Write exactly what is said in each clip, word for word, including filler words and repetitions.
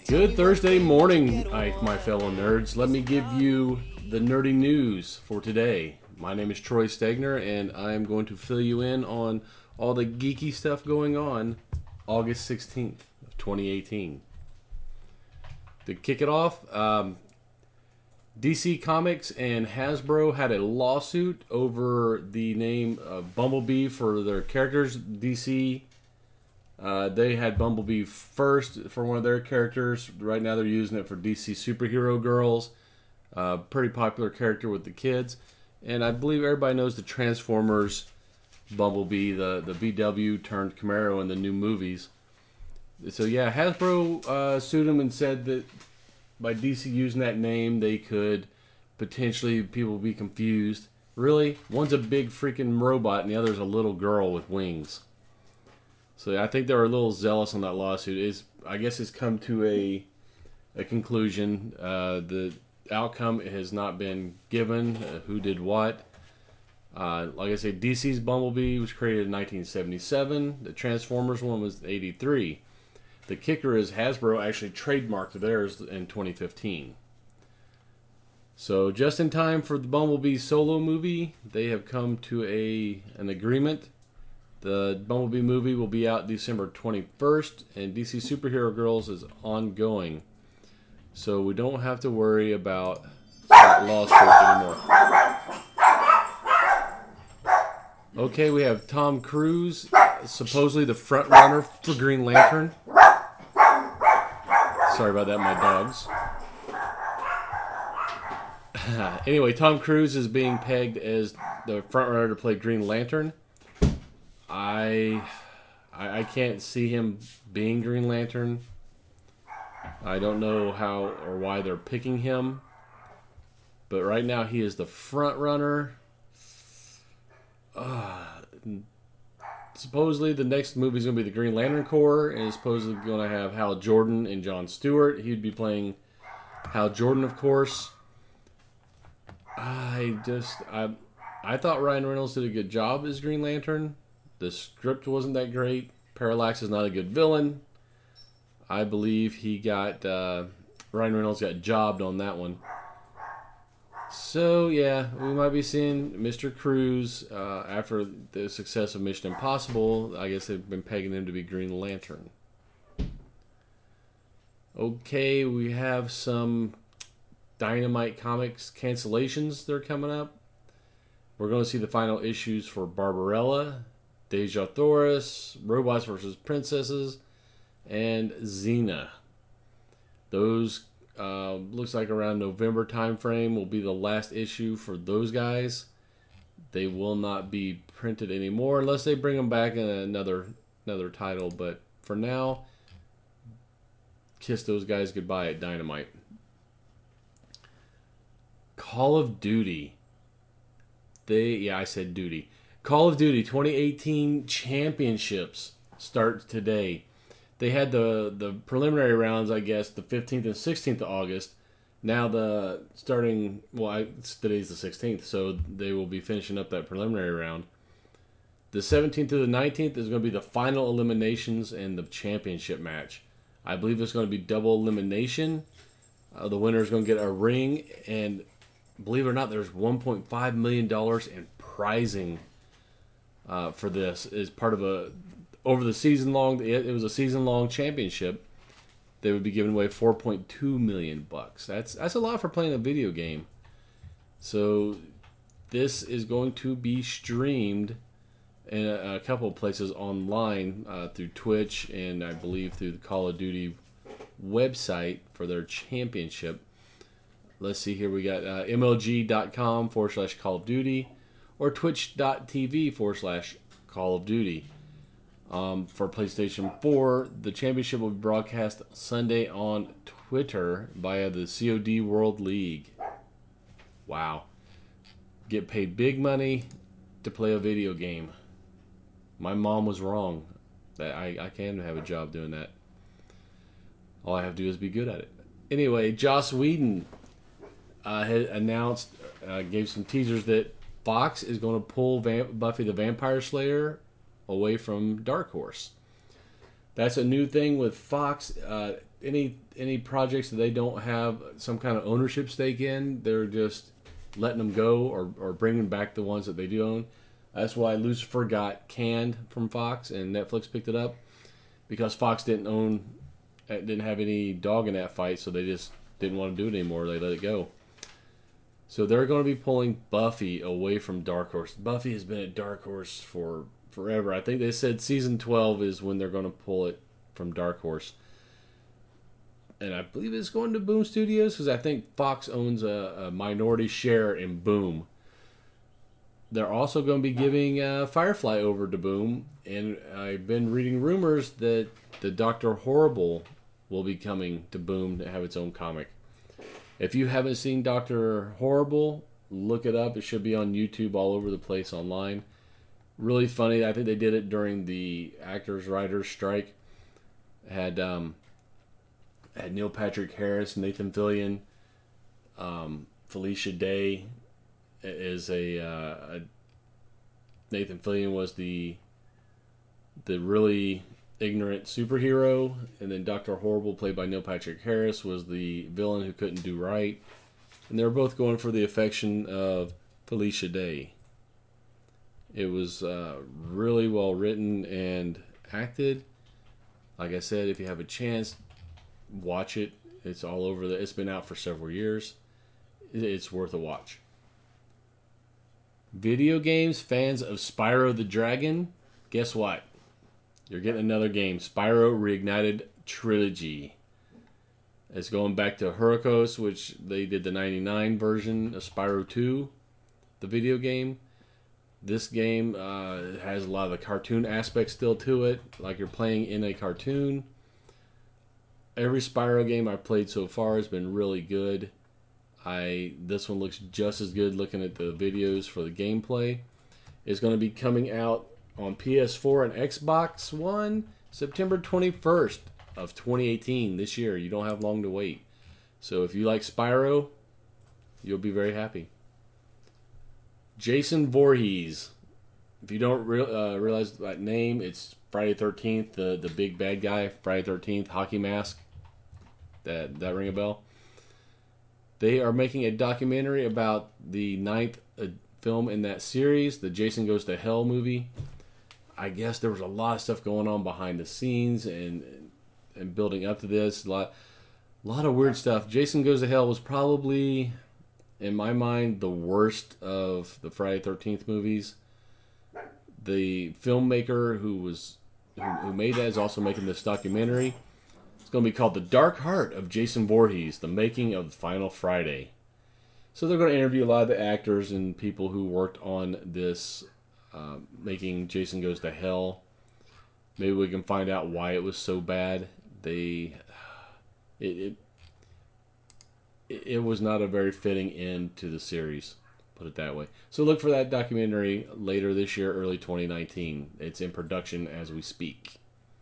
Good Thursday morning, I, my fellow nerds. Let me give you the nerdy news for today. My name is Troy Stegner, and I am going to fill you in on all the geeky stuff going on August sixteenth of twenty eighteen. To kick it off, um, D C Comics and Hasbro had a lawsuit over the name uh, Bumblebee for their characters. D C, uh, they had Bumblebee first for one of their characters. Right now they're using it for D C Superhero Girls. Uh, pretty popular character with the kids. And I believe everybody knows the Transformers Bumblebee, the, the V W turned Camaro in the new movies. So yeah, Hasbro uh, sued him and said that by D C using that name, they could potentially, people be confused. Really? One's a big freaking robot and the other's a little girl with wings. So I think they were a little zealous on that lawsuit. It's, I guess it's come to a a conclusion. Uh, the outcome has not been given. Uh, who did what? Uh, like I said, D C's Bumblebee was created in nineteen seventy-seven. The Transformers one was eighty-three. The kicker is Hasbro actually trademarked theirs in twenty fifteen. So just in time for the Bumblebee solo movie, they have come to a an agreement. The Bumblebee movie will be out December twenty-first, and D C Superhero Girls is ongoing. So we don't have to worry about that lawsuit anymore. Okay, we have Tom Cruise, supposedly the front runner for Green Lantern. Sorry about that, my dogs. Anyway, Tom Cruise is being pegged as the front runner to play Green Lantern. I, I, I can't see him being Green Lantern. I don't know how or why they're picking him, but right now he is the front runner. Uh, supposedly the next movie is going to be the Green Lantern Corps, and it's supposedly going to have Hal Jordan and Jon Stewart. He'd be playing Hal Jordan, of course. I just I I thought Ryan Reynolds did a good job as Green Lantern. The script wasn't that great. Parallax is not a good villain. I believe he got uh, Ryan Reynolds got jobbed on that one. So yeah, we might be seeing Mister Cruise uh, after the success of Mission Impossible. I guess they've been pegging him to be Green Lantern. Okay, we have some Dynamite Comics cancellations that are coming up. We're going to see the final issues for Barbarella, Deja Thoris, Robots versus Princesses, and Xena. Those uh, looks like around November time frame will be the last issue for those guys. They will not be printed anymore unless they bring them back in another another title. But for now, kiss those guys goodbye at Dynamite. Call of Duty. They yeah, I said duty. Call of Duty twenty eighteen championships start today. They had the, the preliminary rounds, I guess, the fifteenth and sixteenth of August. Now the starting, well, I, today's the sixteenth, so they will be finishing up that preliminary round. The seventeenth to the nineteenth is going to be the final eliminations and the championship match. I believe it's going to be double elimination. Uh, the winner is going to get a ring, and believe it or not, there's one point five million dollars in prizing uh, for this as part of a over the season long. It, it was a season long championship. They would be giving away four point two million bucks. That's that's a lot for playing a video game. So this is going to be streamed in a, a couple of places online uh, through Twitch and I believe through the Call of Duty website for their championship. Let's see here. We got uh, mlg.com forward slash Call of Duty or twitch.tv forward slash Call of Duty. Um, for PlayStation four, the championship will be broadcast Sunday on Twitter via the C O D World League. Wow. Get paid big money to play a video game. My mom was wrong. I, I can have a job doing that. All I have to do is be good at it. Anyway, Joss Whedon uh, had announced, uh, gave some teasers that Fox is going to pull Vamp- Buffy the Vampire Slayer away from Dark Horse. That's a new thing with Fox. Uh, any any projects that they don't have some kind of ownership stake in, they're just letting them go or, or bringing back the ones that they do own. That's why Lucifer got canned from Fox and Netflix picked it up, because Fox didn't own, didn't have any dog in that fight, so they just didn't want to do it anymore. They let it go. So they're going to be pulling Buffy away from Dark Horse. Buffy has been at Dark Horse for forever. I think they said season twelve is when they're going to pull it from Dark Horse. And I believe it's going to Boom Studios, because I think Fox owns a, a minority share in Boom. They're also going to be giving uh, Firefly over to Boom. And I've been reading rumors that the Doctor Horrible will be coming to Boom to have its own comic. If you haven't seen Doctor Horrible, look it up. It should be on YouTube all over the place online. Really funny. I think they did it during the actors writers strike. Had um, had Neil Patrick Harris, Nathan Fillion, um, Felicia Day is a, uh, a Nathan Fillion was the the really ignorant superhero, and then Doctor Horrible, played by Neil Patrick Harris, was the villain who couldn't do right. And they were both going for the affection of Felicia Day. It was uh, really well written and acted. Like I said, if you have a chance, watch it. It's all over. The, it's been out for several years. It's worth a watch. Video games, fans of Spyro the Dragon, guess what? You're getting another game, Spyro Reignited Trilogy. It's going back to Hurricos, which they did the ninety-nine version of Spyro two, the video game. This game uh, has a lot of the cartoon aspects still to it, like you're playing in a cartoon. Every Spyro game I've played so far has been really good. I This one looks just as good looking at the videos for the gameplay. It's going to be coming out on P S four and Xbox One September twenty-first of twenty eighteen, this year. You don't have long to wait. So if you like Spyro, you'll be very happy. Jason Voorhees. If you don't re- uh, realize that name, it's Friday the thirteenth, the, the big bad guy, Friday the thirteenth, hockey mask. That, that ring a bell? They are making a documentary about the ninth uh, film in that series, the Jason Goes to Hell movie. I guess there was a lot of stuff going on behind the scenes and and building up to this. A lot, a lot of weird stuff. Jason Goes to Hell was probably, in my mind, the worst of the Friday the thirteenth movies. The filmmaker who was who, who made that is also making this documentary. It's going to be called The Dark Heart of Jason Voorhees, The Making of the Final Friday. So they're going to interview a lot of the actors and people who worked on this, uh, making Jason Goes to Hell. Maybe we can find out why it was so bad. They, it, it, it was not a very fitting end to the series, put it that way. So look for that documentary later this year, early twenty nineteen. It's in production as we speak.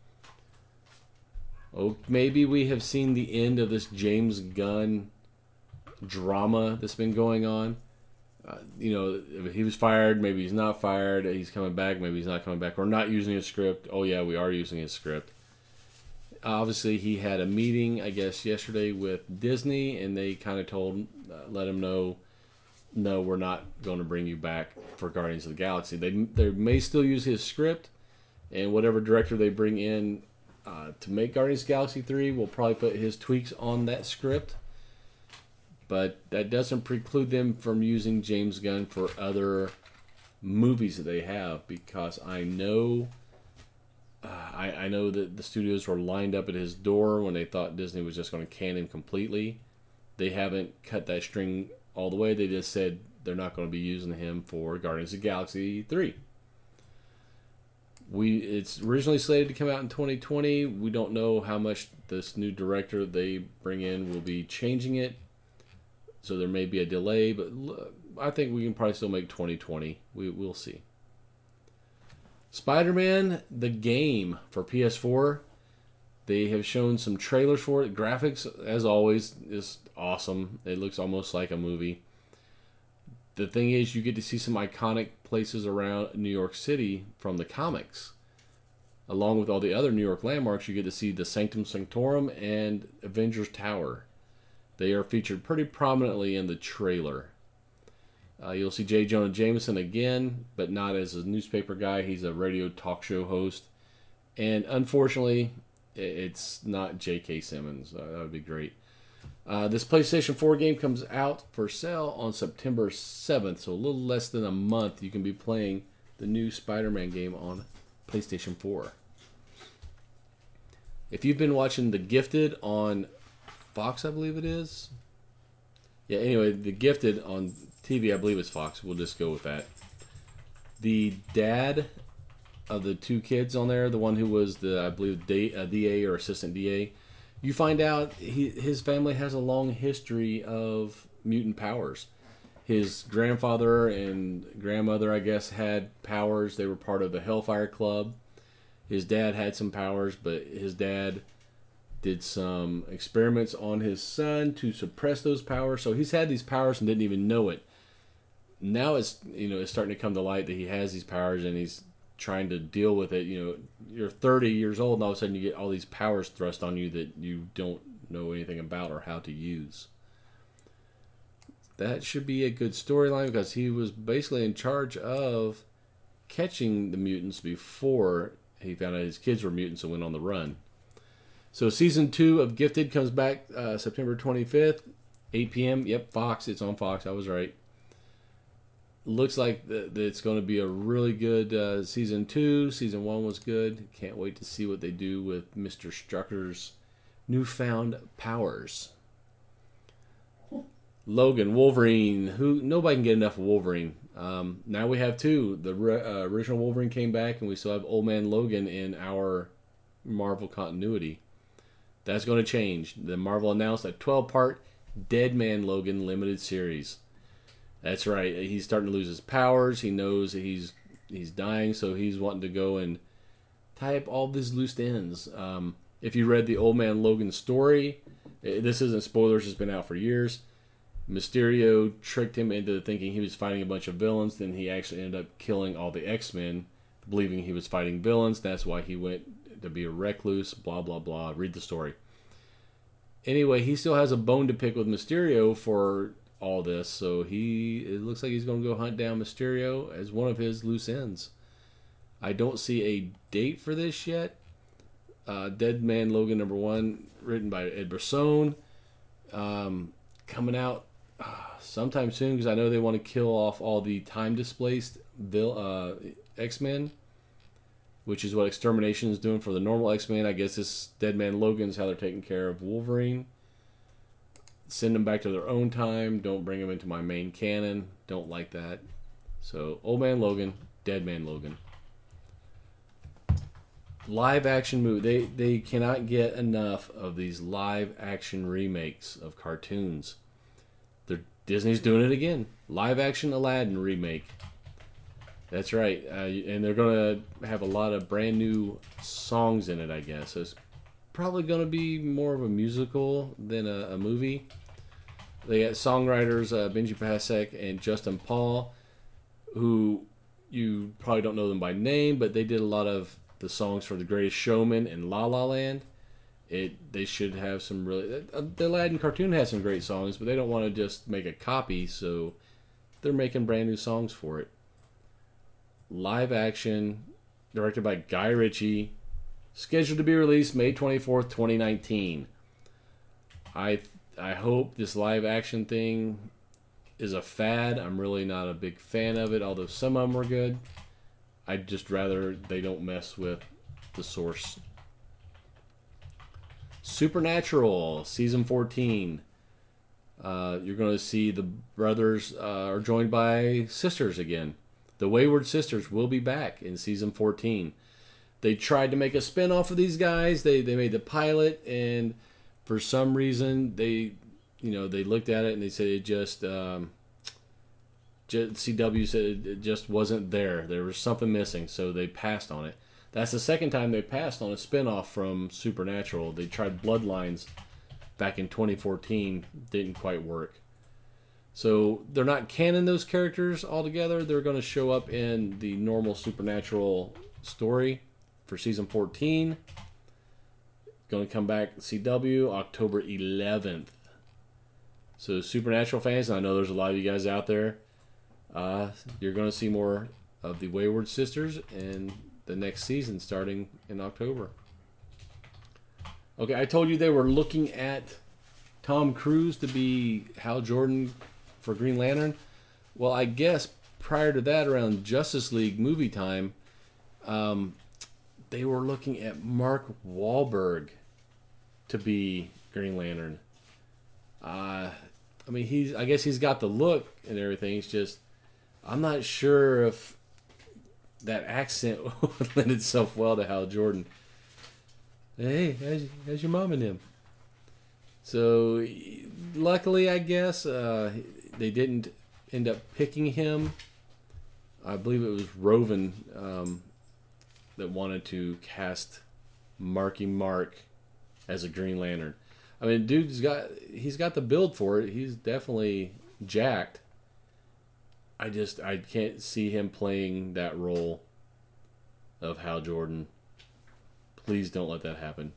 Oh, maybe we have seen the end of this James Gunn drama that's been going on. Uh, you know, he was fired, maybe he's not fired, he's coming back, maybe he's not coming back. We're not using his script. Oh yeah, we are using his script. Obviously, he had a meeting, I guess, yesterday with Disney, and they kind of told, uh, let him know, no, we're not going to bring you back for Guardians of the Galaxy. They they may still use his script, and whatever director they bring in uh, to make Guardians of the Galaxy three will probably put his tweaks on that script. But that doesn't preclude them from using James Gunn for other movies that they have, because I know uh, I, I know that the studios were lined up at his door when they thought Disney was just going to can him completely. They haven't cut that string all the way. They just said they're not going to be using him for Guardians of the Galaxy three. We It's originally slated to come out in twenty twenty. We don't know how much this new director they bring in will be changing it. So there may be a delay, but I think we can probably still make twenty twenty. We, we'll see. Spider-Man, the game for P S four. They have shown some trailers for it. Graphics, as always, is awesome. It looks almost like a movie. The thing is, you get to see some iconic places around New York City from the comics. Along with all the other New York landmarks, you get to see the Sanctum Sanctorum and Avengers Tower. They are featured pretty prominently in the trailer. Uh, you'll see J. Jonah Jameson again, but not as a newspaper guy. He's a radio talk show host. And unfortunately, it's not J K. Simmons. Uh, that would be great. Uh, this PlayStation four game comes out for sale on September seventh, so a little less than a month. You can be playing the new Spider-Man game on PlayStation four. If you've been watching The Gifted on Fox, I believe it is. Yeah, anyway, The Gifted on T V, I believe it's Fox. We'll just go with that. The dad of the two kids on there, the one who was the, I believe, D A or assistant D A, you find out he, his family has a long history of mutant powers. His grandfather and grandmother, I guess, had powers. They were part of the Hellfire Club. His dad had some powers, but his dad did some experiments on his son to suppress those powers. So he's had these powers and didn't even know it. Now it's, you know, it's starting to come to light that he has these powers and he's trying to deal with it. You know, you're thirty years old and all of a sudden you get all these powers thrust on you that you don't know anything about or how to use. That should be a good storyline because he was basically in charge of catching the mutants before he found out his kids were mutants and went on the run. So season two of Gifted comes back uh, September twenty-fifth, eight p.m. Yep, Fox. It's on Fox. I was right. Looks like that it's going to be a really good uh, season two. Season one was good. Can't wait to see what they do with Mister Strucker's newfound powers. Logan, Wolverine. Who nobody can get enough of Wolverine. Um, now we have two. The uh, original Wolverine came back, and we still have Old Man Logan in our Marvel continuity. That's going to change. The Marvel announced a twelve-part Dead Man Logan limited series. That's right. He's starting to lose his powers. He knows that he's he's dying, so he's wanting to go and tie up all these loose ends. Um, if you read the Old Man Logan story, this isn't spoilers. It's been out for years. Mysterio tricked him into thinking he was fighting a bunch of villains. Then he actually ended up killing all the X-Men, believing he was fighting villains. That's why he went to be a recluse, blah, blah, blah. Read the story. Anyway, he still has a bone to pick with Mysterio for all this, so he it looks like he's going to go hunt down Mysterio as one of his loose ends. I don't see a date for this yet. Uh, Dead Man Logan number one, written by Ed Brisson, um, coming out uh, sometime soon because I know they want to kill off all the time displaced vil- uh, X-Men, which is what Extermination is doing for the normal X-Men. I guess this Dead Man Logan's how they're taking care of Wolverine. Send them back to their own time. Don't bring them into my main canon. Don't like that. So, Old Man Logan, Dead Man Logan. Live action movie. They they cannot get enough of these live action remakes of cartoons. They're, Disney's doing it again. Live action Aladdin remake. That's right. Uh, and they're going to have a lot of brand new songs in it, I guess. So it's probably going to be more of a musical than a, a movie. They got songwriters uh, Benji Pasek and Justin Paul, who you probably don't know them by name, but they did a lot of the songs for The Greatest Showman and La La Land. It they should have some really... The Aladdin cartoon has some great songs, but they don't want to just make a copy, so they're making brand new songs for it. Live action, directed by Guy Ritchie, scheduled to be released May twenty-fourth, twenty nineteen. I I hope this live action thing is a fad. I'm really not a big fan of it, although some of them were good. I'd just rather they don't mess with the source. Supernatural, season fourteen. Uh, you're going to see the brothers uh, are joined by sisters again. The Wayward Sisters will be back in season fourteen. They tried to make a spin-off of these guys. They they made the pilot, and for some reason they, you know, they looked at it and they said it just, um, just C W said it just wasn't there. There was something missing, so they passed on it. That's the second time they passed on a spin-off from Supernatural. They tried Bloodlines back in twenty fourteen, didn't quite work. So they're not canon, those characters altogether. They're going to show up in the normal Supernatural story. for season fourteen. Going to come back to C W October eleventh. So Supernatural fans, I know there's a lot of you guys out there. Uh, you're going to see more of the Wayward Sisters in the next season starting in October. Okay, I told you they were looking at Tom Cruise to be Hal Jordan for Green Lantern. Well, I guess prior to that, around Justice League movie time, um, they were looking at Mark Wahlberg to be Green Lantern. Uh, I mean, he's. I guess he's got the look and everything. It's just, I'm not sure if that accent would lend itself well to Hal Jordan. Hey, how's, how's your mom and him? So, luckily, I guess, uh, they didn't end up picking him. I believe it was Roven um, that wanted to cast Marky Mark as a Green Lantern. I mean, dude's got he's got the build for it. He's definitely jacked. I just I can't see him playing that role of Hal Jordan. Please don't let that happen.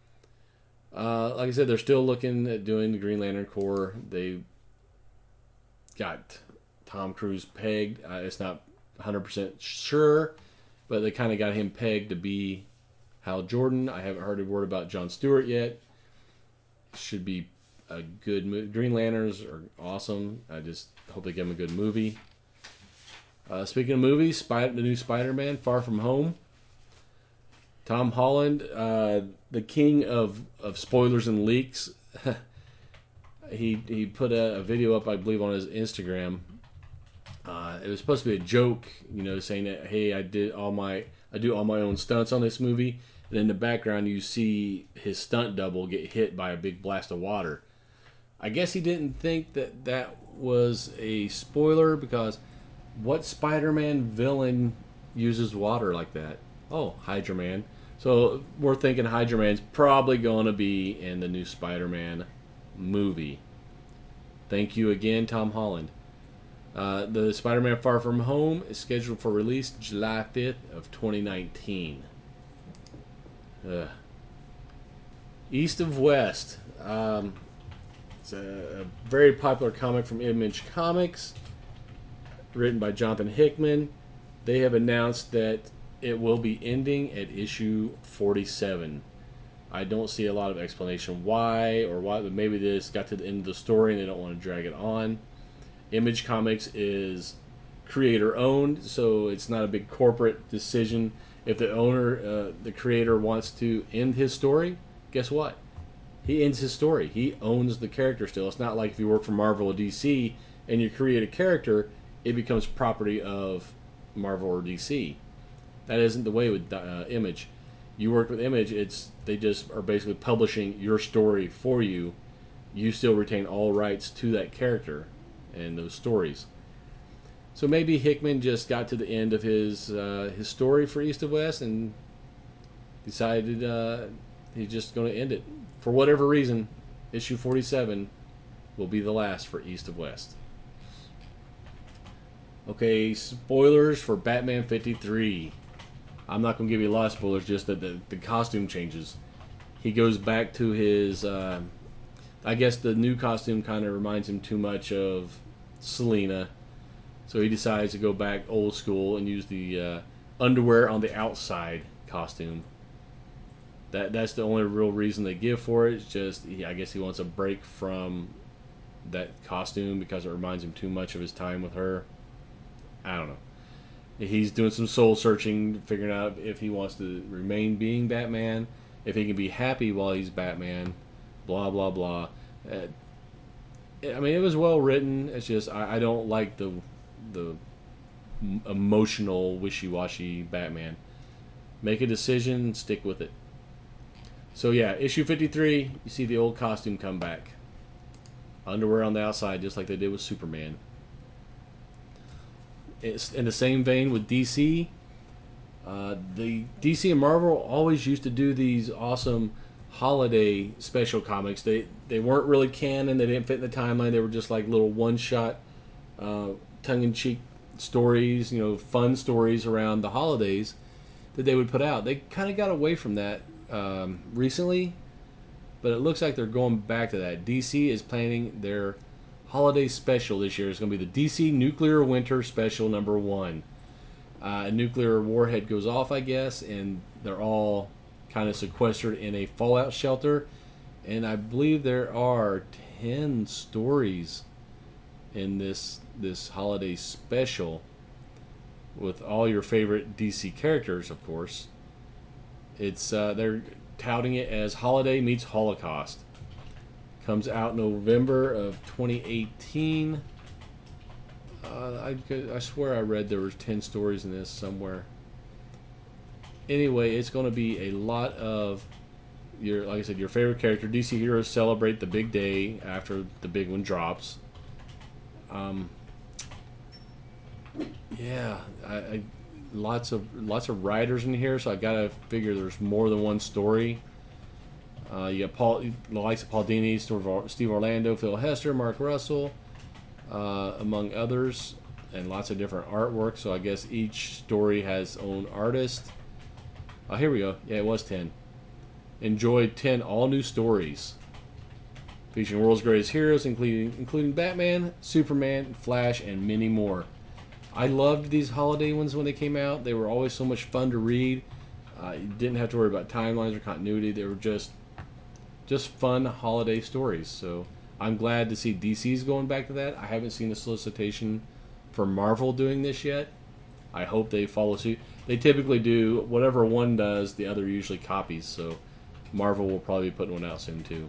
Uh, like I said, they're still looking at doing the Green Lantern Corps. They got Tom Cruise pegged. Uh, it's not one hundred percent sure, but they kind of got him pegged to be Hal Jordan. I haven't heard a word about Jon Stewart yet. Should be a good movie. Green Lanterns are awesome. I just hope they give him a good movie. Uh, speaking of movies, Spy- the new Spider-Man, Far From Home. Tom Holland, uh, the king of, of spoilers and leaks. he he put a, a video up, I believe, on his Instagram. Uh, it was supposed to be a joke, you know, saying that, hey, I did all my I do all my own stunts on this movie. And in the background, you see his stunt double get hit by a big blast of water. I guess he didn't think that that was a spoiler because what Spider-Man villain uses water like that? Oh, Hydra Man. So we're thinking Hydra Man's probably going to be in the new Spider-Man movie. Thank you again, Tom Holland. Uh, the Spider-Man Far From Home is scheduled for release July fifth of twenty nineteen. Ugh. East of West. Um, it's a, a very popular comic from Image Comics, written by Jonathan Hickman. They have announced that it will be ending at issue forty-seven. I don't see a lot of explanation why or why, but maybe they just got to the end of the story and they don't want to drag it on. Image Comics is creator owned, so it's not a big corporate decision. If the owner, uh, the creator, wants to end his story, guess what? He ends his story. He owns the character still. It's not like if you work for Marvel or D C and you create a character, it becomes property of Marvel or D C. That isn't the way with uh, Image. You work with Image, it's they just are basically publishing your story for you. You still retain all rights to that character and those stories. So maybe Hickman just got to the end of his uh, his story for East of West and decided uh, he's just going to end it. For whatever reason, issue forty-seven will be the last for East of West. Okay, spoilers for Batman fifty-three. I'm not going to give you a lot of spoilers, just that the, the costume changes. He goes back to his... Uh, I guess the new costume kind of reminds him too much of Selena. So he decides to go back old school and use the uh, underwear on the outside costume. That That's the only real reason they give for it. It's just, he, I guess he wants a break from that costume because it reminds him too much of his time with her. I don't know. He's doing some soul searching, figuring out if he wants to remain being Batman, if he can be happy while he's Batman, blah, blah, blah. Uh, I mean, it was well written. It's just, I, I don't like the the emotional, wishy-washy Batman. Make a decision, stick with it. So yeah, issue fifty-three, you see the old costume come back. Underwear on the outside, just like they did with Superman. It's in the same vein with D C. Uh, the D C and Marvel always used to do these awesome holiday special comics. They they weren't really canon. They didn't fit in the timeline. They were just like little one-shot, uh, tongue-in-cheek stories. You know, fun stories around the holidays. that they would put out. They kind of got away from that um, recently, but it looks like they're going back to that. D C is planning their holiday special this year. It's going to be the D C Nuclear Winter Special number one. Uh, a nuclear warhead goes off, I guess, and they're all kind of sequestered in a fallout shelter. And I believe there are ten stories in this this holiday special with all your favorite D C characters, of course. It's uh, they're touting it as Holiday Meets Holocaust. Comes out November of twenty eighteen. Uh, I, I swear I read there was ten stories in this somewhere. Anyway, it's going to be a lot of your, like I said, your favorite character. D C heroes celebrate the big day after the big one drops. Um, yeah, I, I lots of lots of writers in here, so I gotta figure there's more than one story. Uh, you got Paul, the likes of Paul Dini, Steve Orlando, Phil Hester, Mark Russell, uh, among others, and lots of different artwork. So I guess each story has own artist. Oh, here we go. Yeah, it was ten. Enjoy ten all new stories featuring world's greatest heroes, including including Batman, Superman, Flash, and many more. I loved these holiday ones when they came out. They were always so much fun to read. Uh, you didn't have to worry about timelines or continuity. They were just just fun holiday stories. So I'm glad to see D C's going back to that. I haven't seen a solicitation for Marvel doing this yet. I hope they follow suit. They typically do whatever one does, the other usually copies. So Marvel will probably be putting one out soon too.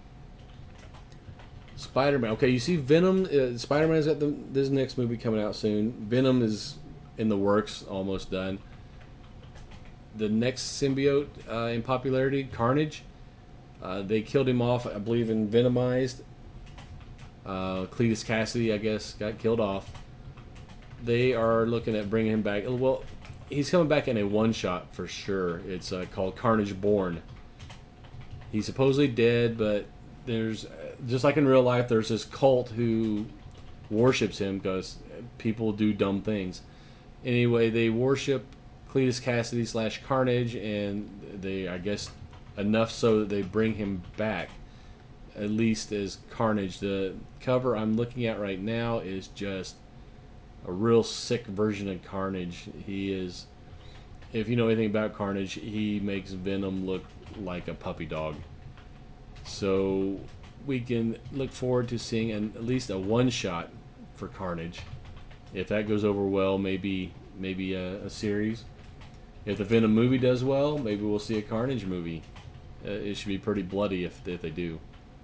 Spider-Man. Okay, you see Venom. Uh, Spider-Man's got the, this next movie coming out soon. Venom is in the works, almost done. The next symbiote uh, in popularity, Carnage. Uh, they killed him off, I believe, in Venomized. Uh, Cletus Cassidy, I guess, got killed off. They are looking at bringing him back. Well, he's coming back in a one-shot for sure. It's uh, called Carnage Born. He's supposedly dead, but there's, just like in real life, there's this cult who worships him because people do dumb things. Anyway, they worship Cletus Cassidy slash Carnage, and they, I guess, enough so that they bring him back, at least as Carnage. The cover I'm looking at right now is just a real sick version of Carnage. He is, if you know anything about Carnage, he makes Venom look like a puppy dog. So we can look forward to seeing an, at least a one-shot for Carnage. If that goes over well, maybe maybe a, a series. If the Venom movie does well, maybe we'll see a Carnage movie. Uh, it should be pretty bloody if, if they do.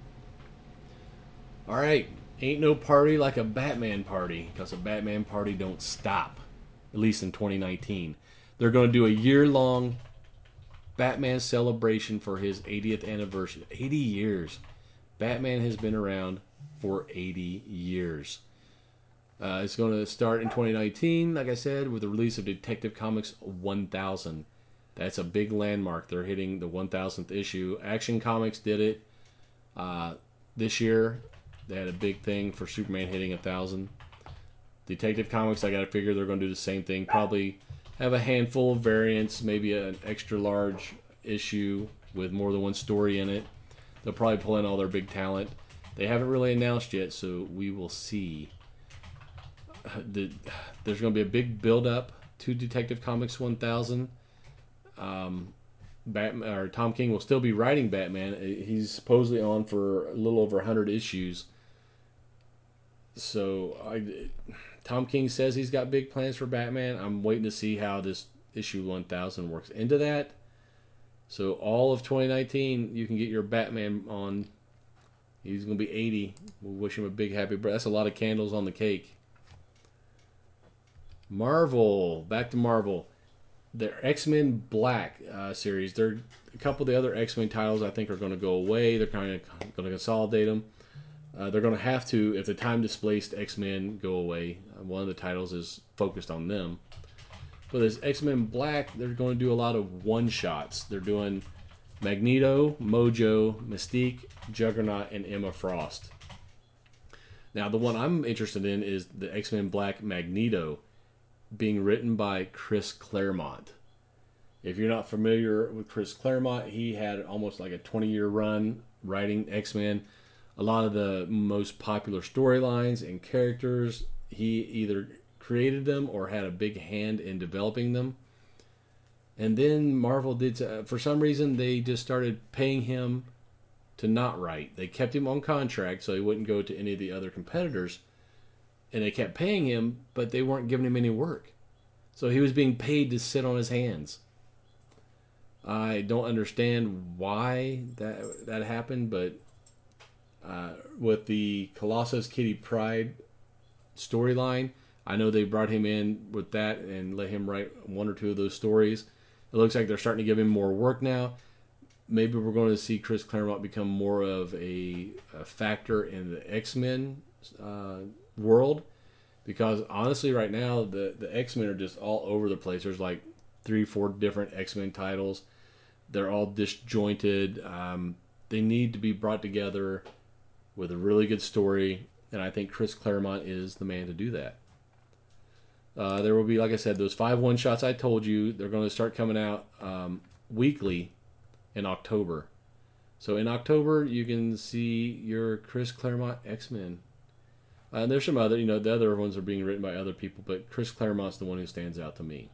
Alright, ain't no party like a Batman party, because a Batman party don't stop, at least in twenty nineteen. They're going to do a year-long Batman celebration for his eightieth anniversary. eighty years. Batman has been around for eighty years. Uh, it's going to start in twenty nineteen, like I said, with the release of Detective Comics one thousand. That's a big landmark. They're hitting the one thousandth issue. Action Comics did it uh, this year. They had a big thing for Superman hitting one thousand. Detective Comics, I got to figure they're going to do the same thing. Probably have a handful of variants, maybe an extra large issue with more than one story in it. They'll probably pull in all their big talent. They haven't really announced yet, so we will see. The, there's going to be a big build-up to Detective Comics one thousand. Um, Batman, or Tom King will still be writing Batman. He's supposedly on for a little over one hundred issues. So I, Tom King says he's got big plans for Batman. I'm waiting to see how this issue one thousand works into that. So all of twenty nineteen, you can get your Batman on. He's going to be eighty. We'll wish him a big happy birthday. That's a lot of candles on the cake. Marvel. Back to Marvel. Their X-Men Black uh, series. They're, a couple of the other X-Men titles I think are going to go away. They're kind of going to consolidate them. Uh, they're going to have to, if the time-displaced X-Men go away. Uh, one of the titles is focused on them. But as X-Men Black, they're going to do a lot of one-shots. They're doing Magneto, Mojo, Mystique, Juggernaut, and Emma Frost. Now, the one I'm interested in is the X-Men Black Magneto, being written by Chris Claremont. If you're not familiar with Chris Claremont, he had almost like a twenty year run writing X-Men. A lot of the most popular storylines and characters, he either created them or had a big hand in developing them. And then Marvel did, uh, for some reason, they just started paying him to not write. They kept him on contract so he wouldn't go to any of the other competitors. And they kept paying him, but they weren't giving him any work. So he was being paid to sit on his hands. I don't understand why that that happened, but uh, with the Colossus Kitty Pryde storyline, I know they brought him in with that and let him write one or two of those stories. It looks like they're starting to give him more work now. Maybe we're going to see Chris Claremont become more of a, a factor in the X-Men uh, world, because honestly, right now the the X-Men are just all over the place. There's like three, four different X-Men titles. They're all disjointed. Um, they need to be brought together with a really good story, and I think Chris Claremont is the man to do that. Uh, there will be, like I said, those five one-shots I told you. They're going to start coming out um, weekly in October. So in October, you can see your Chris Claremont X-Men. Uh, and there's some other, you know, the other ones are being written by other people, but Chris Claremont's the one who stands out to me.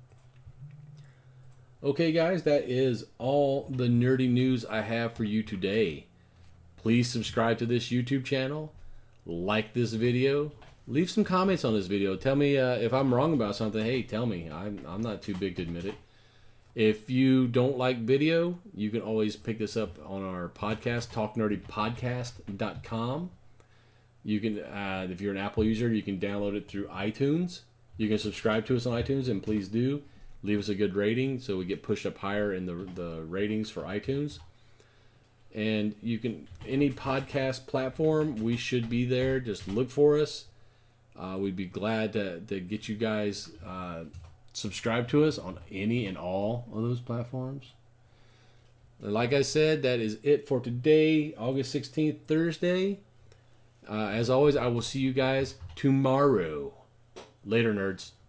Okay, guys, that is all the nerdy news I have for you today. Please subscribe to this YouTube channel, like this video, leave some comments on this video. Tell me uh, if I'm wrong about something. Hey, tell me. I'm, I'm not too big to admit it. If you don't like video, you can always pick this up on our podcast, talk nerdy podcast dot com. You can, uh, if you're an Apple user, you can download it through iTunes. You can subscribe to us on iTunes, and please do. Leave us a good rating so we get pushed up higher in the the ratings for iTunes. And you can, any podcast platform, we should be there. Just look for us. Uh, we'd be glad to, to get you guys uh, subscribe to us on any and all of those platforms. And like I said, that is it for today, August sixteenth, Thursday. Uh, as always, I will see you guys tomorrow. Later, nerds.